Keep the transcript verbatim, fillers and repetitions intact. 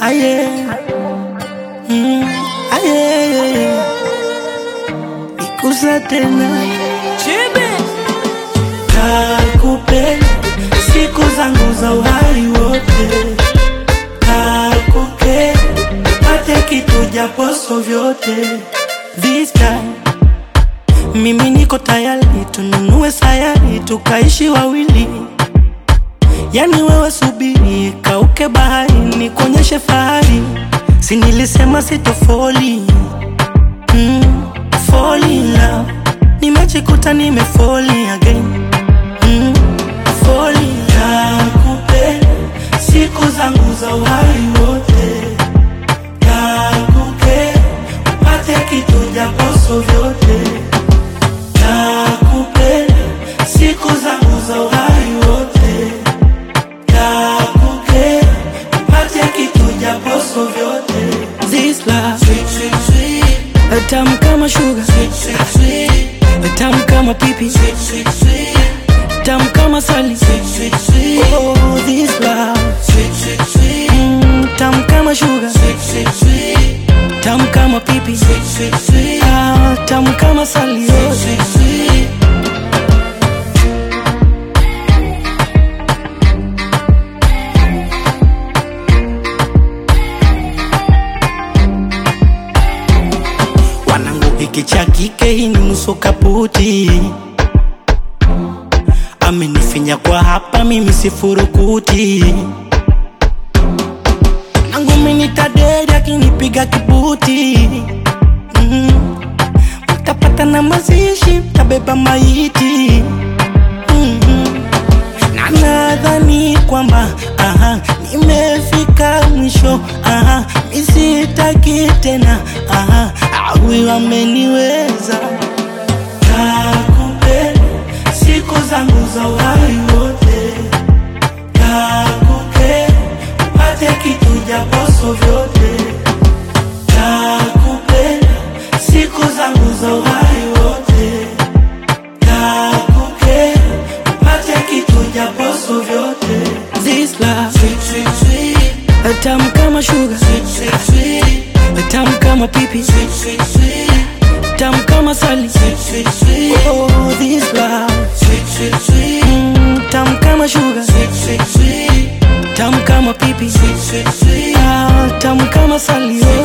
aye, mm, aye, ikusa tena Chibi kakupenda siku zangu za uhai wote, kakupenda pate kitu japoso vyote. This time mimi niko tayari, tununue sayari tukaishi wawili. Yani wewe subiri, kauke bahari, nikuonyeshe fahari. Si nilisema sitofoli, mm, fall in love. Nimejikuta nime fall again, mm, fall in love. Kupenda siku zangu za uhai wote, kakuke upate kitu japoso vyote. Nakupenda siku zangu za uhai wote, kakuke upate kitu japoso vyote. This love sweet, sweet, sweet, tamu kama sugar, sweet, sweet, sweet, tamu kama pipi, sweet, sweet, sweet, tamu kama sali, sweet, sweet, sweet. Oh, this love sweet, sweet, sweet, mm, tamu kama sugar, sweet, sweet, sweet, tamu kama pipi, sweet, sweet, sweet, ah, tamu kama sali, sweet, sweet, sweet. Wanangu hiki cha kike hii ni nusu kaputi, amenifinya kwa hapa mimi sifurukuti. Nangu mini taderi akinipiga kibuti, mm, mtapata na mazishi, mtabeba maiti, mm -hmm. Na nadhani kwamba aha, nimefika mwisho, aha, misitaki tena, aha, awi wameniweza. Nakupenda siku zangu za uhai wote, kakuke upate kitu japoso vyote. Nakupenda siku zangu za uhai wote, kakuke upate kitu japoso vyote. This love sweet, sweet, sweet, tamu kama sugar, sweet, sweet, sweet, tamu kama pipi, sweet, sweet, sweet, tamu kama sali, sweet, sweet, sweet. Oh, this love sweet, sweet, sweet, mm, tamu kama sugar, sweet, sweet, sweet, tamu kama pipi, sweet, sweet, sweet, ah, tamu kama sali.